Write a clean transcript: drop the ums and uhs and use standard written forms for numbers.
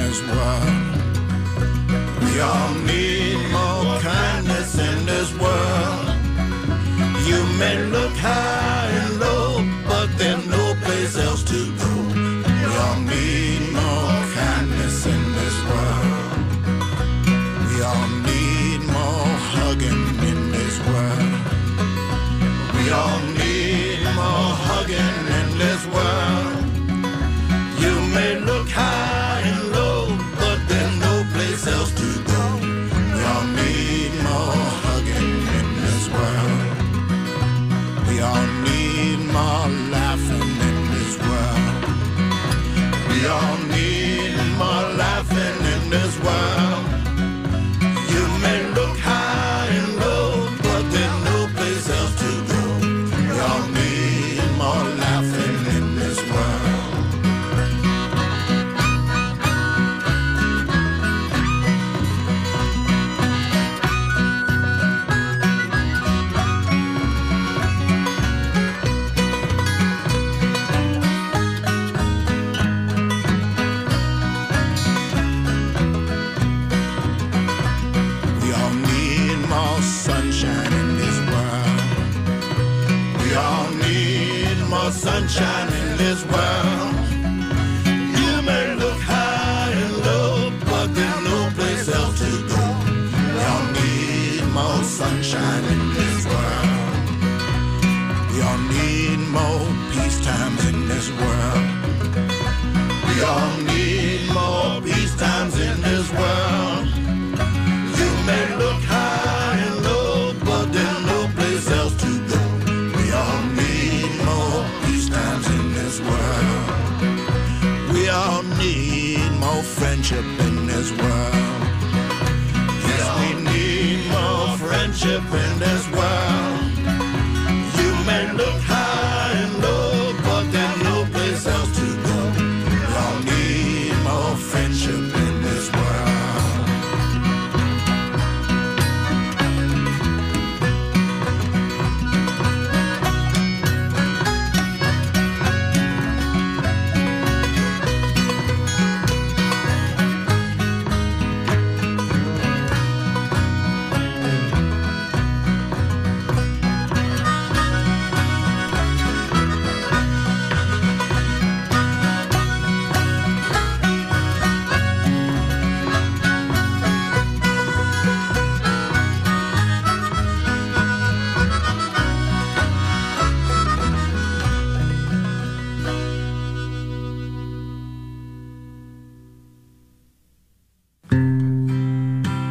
this world. We all need more kindness in this world. You may look high and low, but there's no place else to go. We all need more kindness in this world. We all need more hugging in this world. We all need more hugging in this world. You may look high and low, but there's no place else to go. We all need more hugging in this world. We all need more laughing in this world. We all need more laughing in this world. You may look high and low, but there's no place else to go. We all need more laughing in this world. Sunshine in this world. We all need more sunshine in this world. You may look high and low, but there's no place else to go. We all need more sunshine in this world. We all need more peace times in this world. We all need more peace times in this world. You may look high and low, but there's no place else to go. We all need more peace times in this world. We all need more friendship in this world. Yes, we need more friendship in this world.